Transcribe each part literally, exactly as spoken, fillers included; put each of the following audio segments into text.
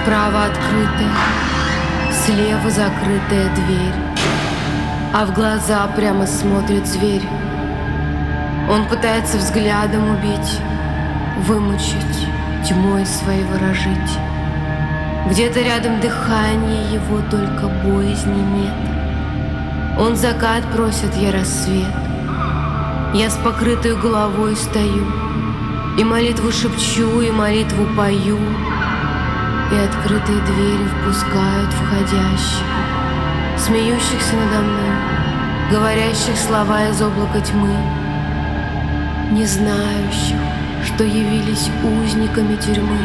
Справа открытая, слева закрытая дверь, а в глаза прямо смотрит зверь. Он пытается взглядом убить, вымучить, тьмой своей выражить. Где-то рядом дыхание его, только боязни нет. Он закат просит, я рассвет. Я с покрытой головой стою, и молитву шепчу, и молитву пою, и открытые двери впускают входящих, смеющихся надо мной, говорящих слова из облака тьмы, не знающих, что явились узниками тюрьмы,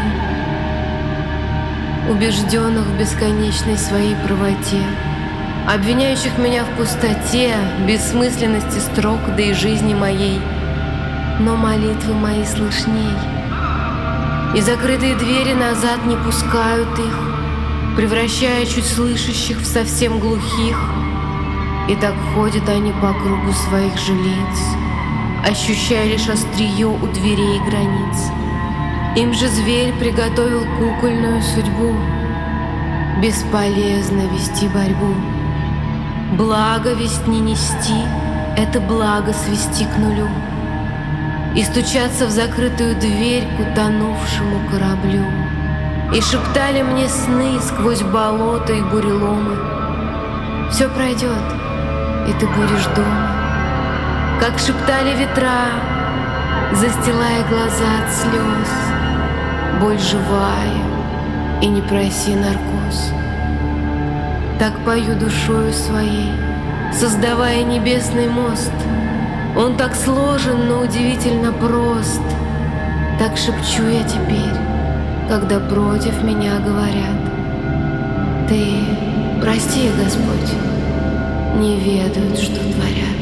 убежденных в бесконечной своей правоте, обвиняющих меня в пустоте, бессмысленности строк, да и жизни моей. Но молитвы мои слышней, и закрытые двери назад не пускают их, превращая чуть слышащих в совсем глухих. И так ходят они по кругу своих жилиц, ощущая лишь острие у дверей границ. Им же зверь приготовил кукольную судьбу, бесполезно вести борьбу. Благо весть не нести — это благо свести к нулю и стучаться в закрытую дверь к утонувшему кораблю. И шептали мне сны сквозь болота и буреломы: все пройдет, и ты будешь дома. Как шептали ветра, застилая глаза от слез: боль живая, и не проси наркоз. Так пою душою своей, создавая небесный мост. Он так сложен, но удивительно прост. Так шепчу я теперь, когда против меня говорят: ты прости, Господь, не ведают, что творят.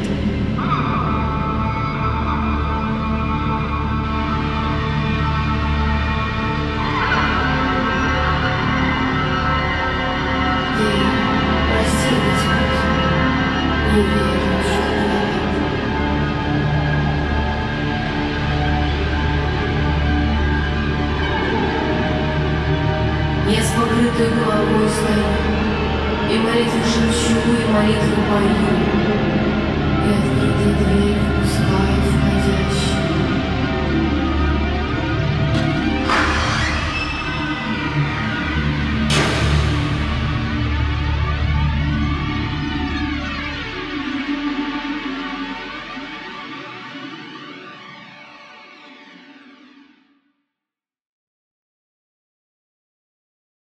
Не верю, что творят. Я с покрытой головой стою, и молитву шепчу, и молитву пою.